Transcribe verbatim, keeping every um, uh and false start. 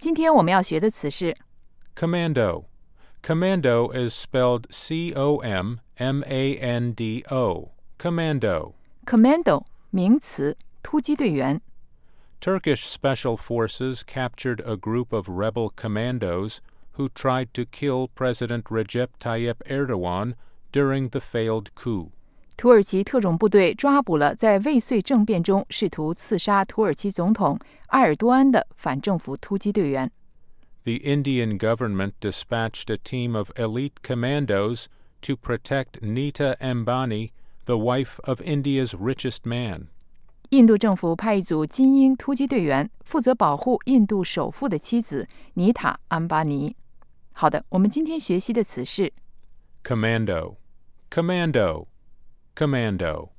今天我们要学的词是 Commando. Commando is spelled C O M M A N D O. Commando. commando 名词，突击队员。 Turkish special forces captured a group of rebel commandos who tried to kill President Recep Tayyip Erdogan during the failed coup. 土耳其特种部队抓捕了在未遂政变中试图刺杀土耳其总统埃尔多安的反政府突击队员。 The Indian government dispatched a team of elite commandos to protect Nita Ambani, the wife of India's richest man. 印度政府派一组精英突击队员负责保护印度首富的妻子妮塔·安巴尼。好的，我们今天学习的词是 Commando. Commando. Commando.